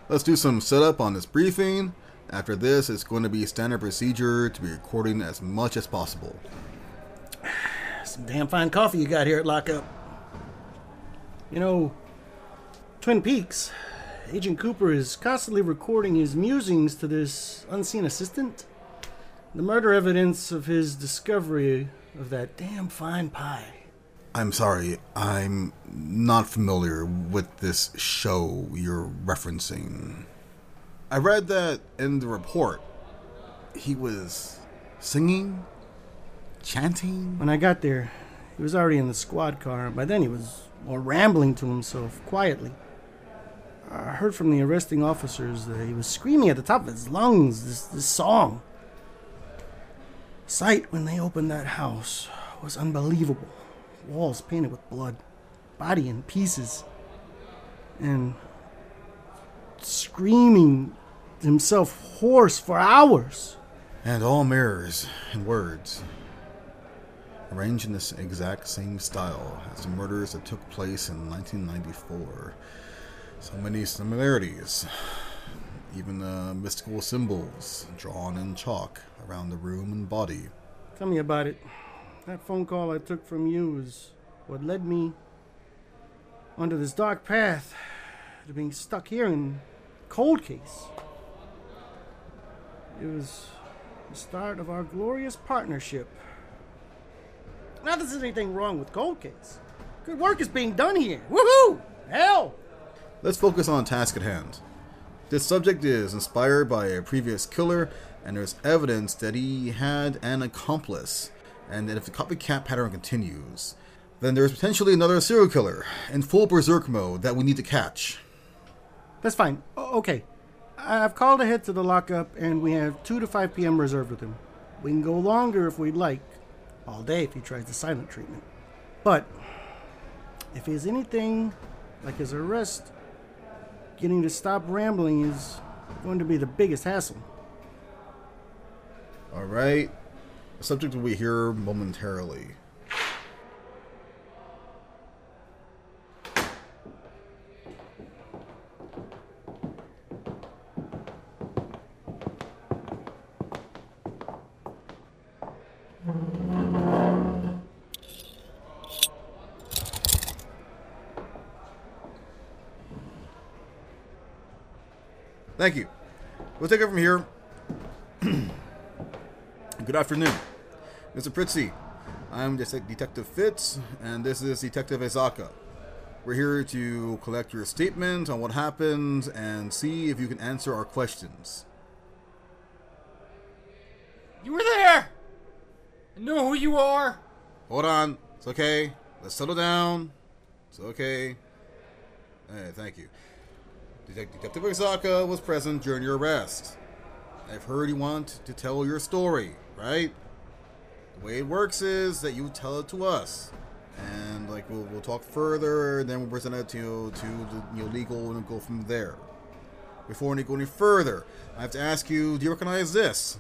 Let's do some setup on this briefing. After this, it's going to be standard procedure to be recording as much as possible. Some damn fine coffee you got here at Lockup. You know, Twin Peaks, Agent Cooper is constantly recording his musings to this unseen assistant. The murder evidence of his discovery of that damn fine pie. I'm sorry, I'm not familiar with this show you're referencing. I read that in the report, he was singing, chanting. When I got there, he was already in the squad car. By then he was more rambling to himself, quietly. I heard from the arresting officers that he was screaming at the top of his lungs this song. The sight when they opened that house was unbelievable. Walls painted with blood, body in pieces, and screaming himself hoarse for hours. And all mirrors and words, arranged in this exact same style as the murders that took place in 1994. So many similarities, even mystical symbols drawn in chalk around the room and body. Tell me about it. That phone call I took from you is what led me onto this dark path to being stuck here in Cold Case. It was the start of our glorious partnership. Not that there's anything wrong with Cold Case. Good work is being done here. Woohoo! Hell! Let's focus on task at hand. This subject is inspired by a previous killer, and there's evidence that he had an accomplice, and that if the copycat pattern continues, then there's potentially another serial killer in full berserk mode that we need to catch. That's fine. Okay. I've called ahead to the lockup, and we have 2 to 5 p.m. reserved with him. We can go longer if we'd like. All day if he tries the silent treatment. But if he's anything like his arrest, getting to stop rambling is going to be the biggest hassle. Alright. The subject will be here momentarily. Thank you. We'll take it from here. Good afternoon, Mr. Pritzi. I'm Detective Fitz, and this is Detective Ezaka. We're here to collect your statement on what happened and see if you can answer our questions. You were there! I know who you are! Hold on. It's okay. Let's settle down. It's okay. Hey, thank you. Detective Ezaka was present during your arrest. I've heard you want to tell your story, right? The way it works is that you tell it to us, and we'll talk further, and then we'll present it to the legal, and go from there. Before we go any further, I have to ask you: do you recognize this?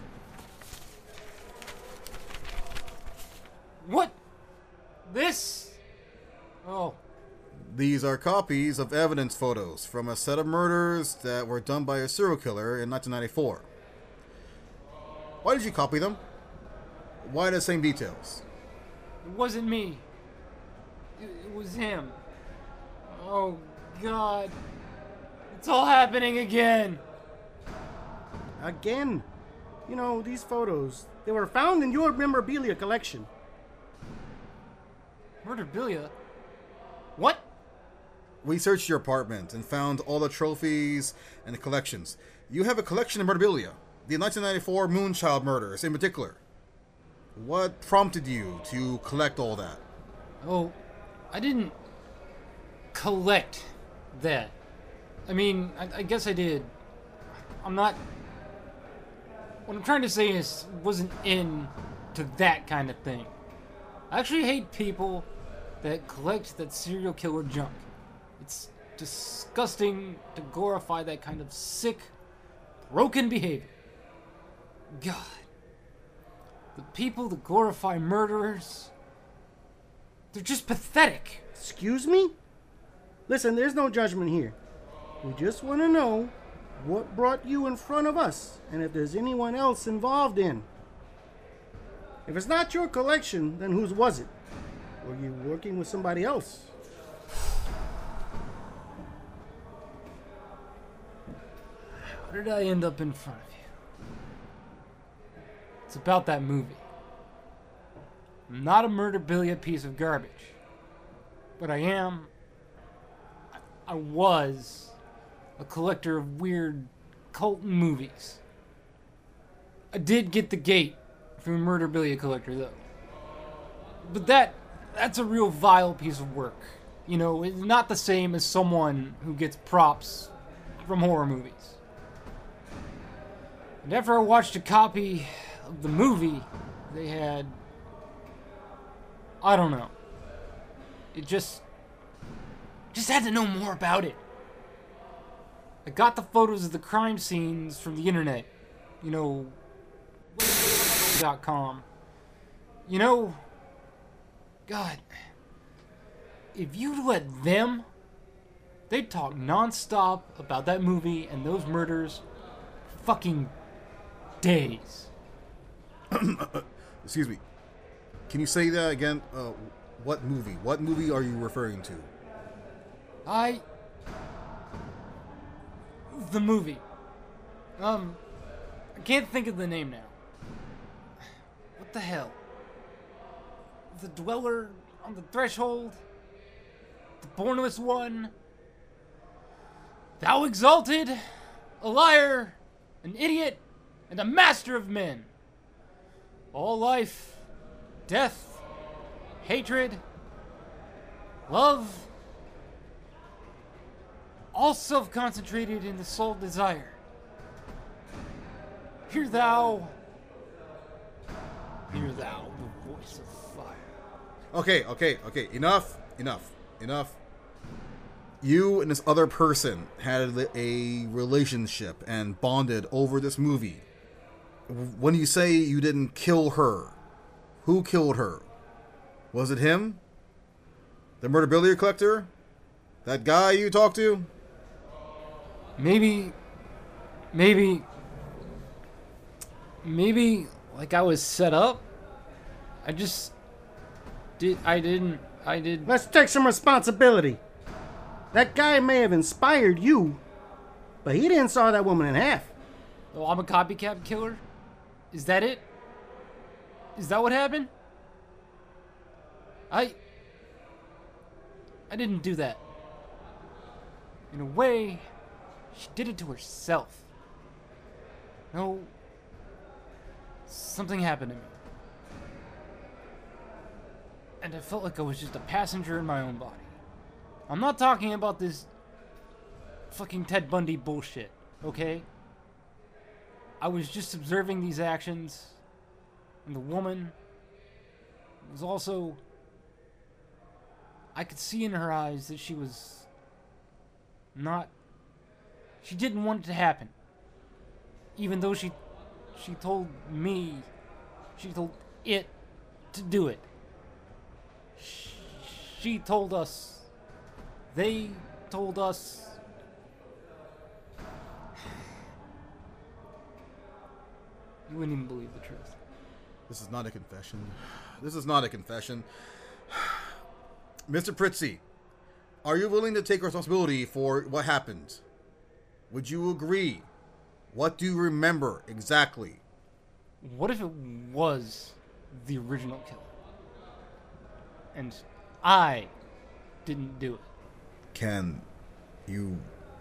What? This? Oh. These are copies of evidence photos from a set of murders that were done by a serial killer in 1994. Why did you copy them? Why the same details? It wasn't me. It was him. Oh, God. It's all happening again. Again? You know, these photos, they were found in your memorabilia collection. Murderabilia? What? We searched your apartment and found all the trophies and the collections. You have a collection of murderabilia, the 1994 Moonchild murders in particular. What prompted you to collect all that? Oh, I didn't collect that. I mean, I guess I did. I'm not... What I'm trying to say is, wasn't into that kind of thing. I actually hate people that collect that serial killer junk. It's disgusting to glorify that kind of sick, broken behavior. God. The people that glorify murderers, they're just pathetic. Excuse me? Listen, there's no judgment here. We just want to know what brought you in front of us and if there's anyone else involved in. If it's not your collection, then whose was it? Were you working with somebody else? How did I end up in front of you? It's about that movie. I'm not a murderabilia piece of garbage. But I was a collector of weird cult movies. I did get the gate from a murderabilia collector, though. But that's a real vile piece of work. You know, it's not the same as someone who gets props from horror movies. And after I watched a copy of the movie, they had... I don't know. It just had to know more about it. I got the photos of the crime scenes from the internet. You know, .com. You know, God, if you let them, they'd talk nonstop about that movie and those murders for fucking days. Excuse me. Can you say that again? What movie? What movie are you referring to? The movie. I can't think of the name now. What the hell? The Dweller on the Threshold? The Bornless One? Thou Exalted? A liar? An idiot? And a master of men? All life, death, hatred, love, all self-concentrated in the sole desire. Hear thou, the voice of fire. Okay. Enough. You and this other person had a relationship and bonded over this movie. When you say you didn't kill her, who killed her? Was it him? The murderabilia collector? That guy you talked to? Maybe, like I was set up. I didn't. Let's take some responsibility. That guy may have inspired you, but he didn't saw that woman in half. Oh, I'm a copycat killer? Is that it? Is that what happened? I didn't do that. In a way, she did it to herself. No, something happened to me. And I felt like I was just a passenger in my own body. I'm not talking about this fucking Ted Bundy bullshit, okay? I was just observing these actions, and the woman was also... I could see in her eyes that she was not... She didn't want it to happen. Even though she told me, she told it to do it. She told us, they told us... You wouldn't even believe the truth. This is not a confession. Mr. Pritzi, are you willing to take responsibility for what happened? Would you agree? What do you remember exactly? What if it was the original killer? And I didn't do it. Can you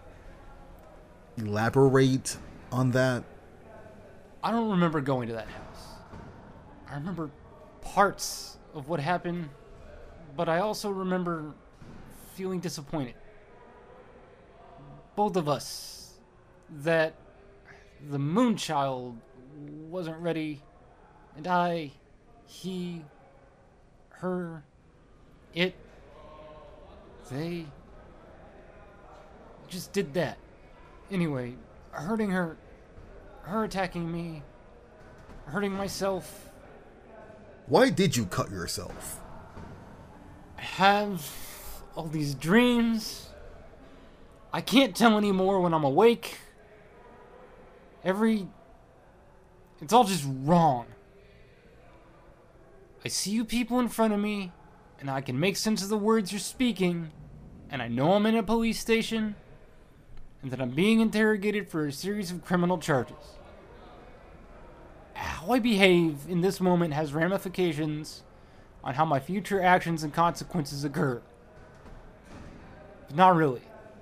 elaborate on that? I don't remember going to that house. I remember parts of what happened, but I also remember feeling disappointed. Both of us. That the Moonchild wasn't ready, and I, he, her, it, they just did that. Anyway, hurting her attacking me, hurting myself. Why did you cut yourself? I have all these dreams. I can't tell anymore when I'm awake. It's all just wrong. I see you people in front of me, and I can make sense of the words you're speaking, and I know I'm in a police station, and that I'm being interrogated for a series of criminal charges. How I behave in this moment has ramifications on how my future actions and consequences occur. But not really.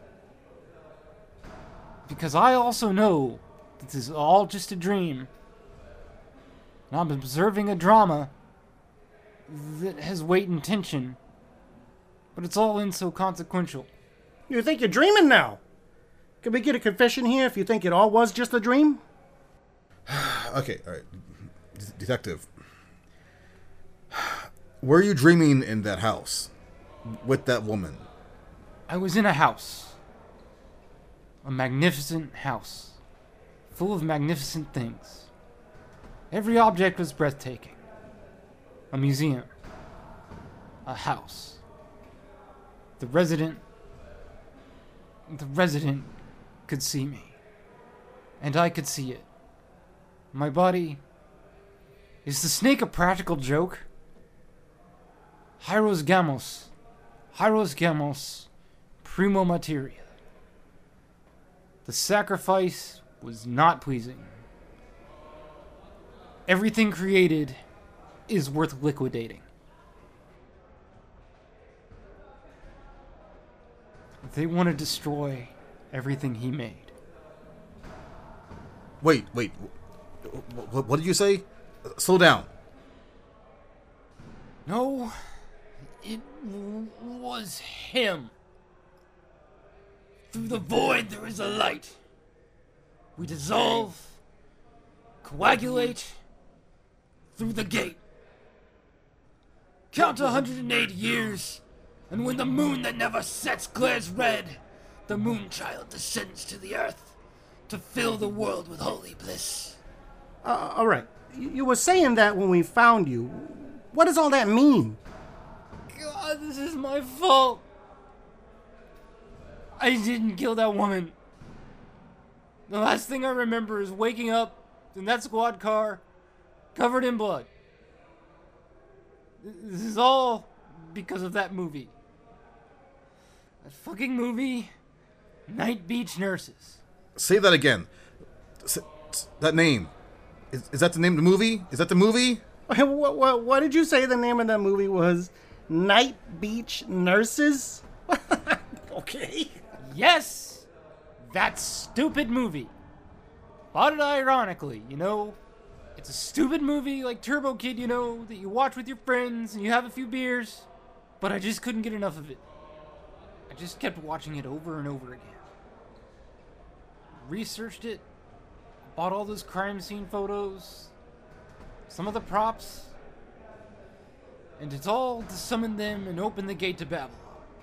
Because I also know that this is all just a dream, and I'm observing a drama that has weight and tension, but it's all inconsequential. You think you're dreaming now? Can we get a confession here if you think it all was just a dream? Okay, all right. Detective. Were you dreaming in that house? With that woman? I was in a house. A magnificent house. Full of magnificent things. Every object was breathtaking. A museum. A house. The resident could see me. And I could see it. My body... Is the snake a practical joke? Hyros Gamos, primo materia. The sacrifice was not pleasing. Everything created is worth liquidating. They want to destroy everything he made. Wait. What did you say? Slow down. No, it was him. Through the void there is a light. We dissolve, coagulate, through the gate. Count 180 years, and when the moon that never sets glares red, the Moonchild descends to the earth to fill the world with holy bliss. All right. You were saying that when we found you. What does all that mean? God, this is my fault. I didn't kill that woman. The last thing I remember is waking up in that squad car, covered in blood. This is all because of that movie. That fucking movie, Night Beach Nurses. Say that again. That name. Is that the name of the movie? Is that the movie? What did you say the name of that movie was? Night Beach Nurses? Okay. Yes! That stupid movie. Thought it ironically, you know? It's a stupid movie like Turbo Kid, you know, that you watch with your friends and you have a few beers. But I just couldn't get enough of it. I just kept watching it over and over again. Researched it. Bought all those crime scene photos. Some of the props. And it's all to summon them and open the gate to Babylon.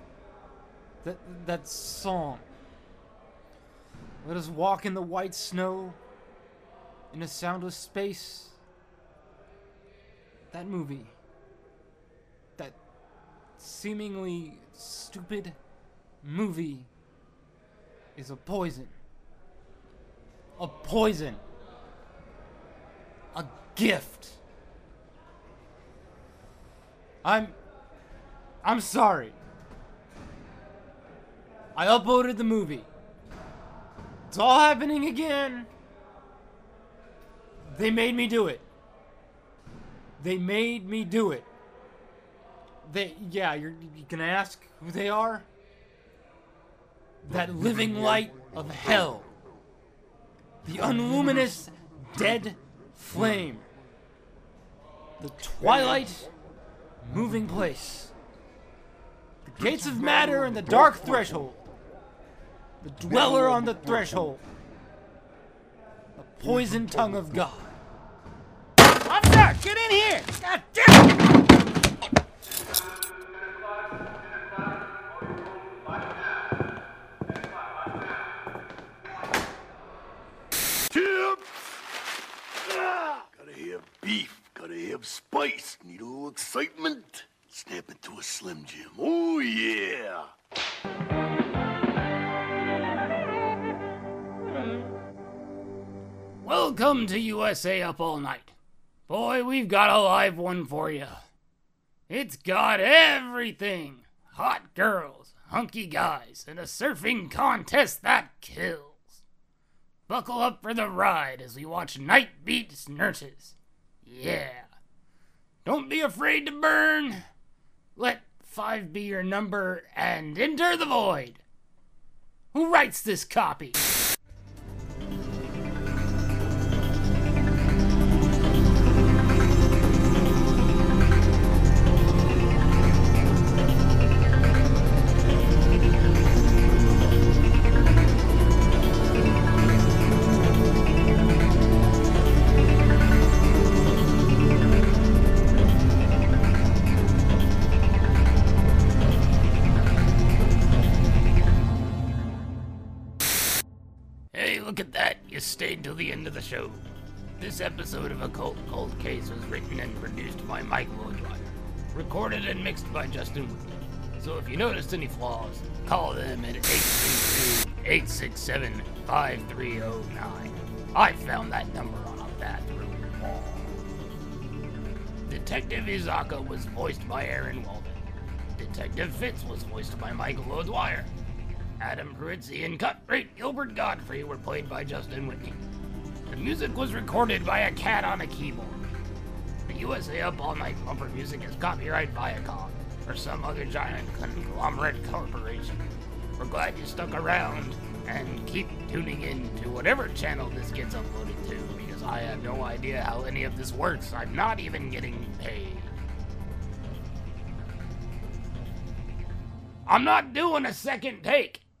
That song. Let us walk in the white snow. In a soundless space. That movie. That seemingly stupid movie is a poison. A poison. A gift. I'm sorry. I uploaded the movie. It's all happening again. They made me do it. You're gonna ask who they are? That living light of hell. The unluminous dead flame. The twilight moving place. The gates of matter and the dark threshold. The dweller on the threshold. The poison tongue of God. Officer, get in here! God damn it! Gotta have beef, gotta have spice, need a little excitement. Snap into a Slim Jim. Oh yeah! Welcome to USA Up All Night. Boy, we've got a live one for you. It's got everything. Hot girls, hunky guys, and a surfing contest that kills. Buckle up for the ride as we watch Night Beats Nurses. Yeah. Don't be afraid to burn. Let 5 be your number and enter the void. Who writes this copy? Look at that, you stayed till the end of the show. This episode of Occult Cold Case was written and produced by Michael O'Dwyer, recorded and mixed by Justin Whitney. So if you noticed any flaws, call them at 832-867-5309. I found that number on a bathroom wall. Detective Izaka was voiced by Aaron Walden. Detective Fitz was voiced by Michael O'Dwyer. Adam Perizzi and Cut Rate Gilbert Godfrey were played by Justin Whitney. The music was recorded by a cat on a keyboard. The USA Up All Night bumper music is copyright Viacom or some other giant conglomerate corporation. We're glad you stuck around and keep tuning in to whatever channel this gets uploaded to, because I have no idea how any of this works. I'm not even getting paid. I'm not doing a second take.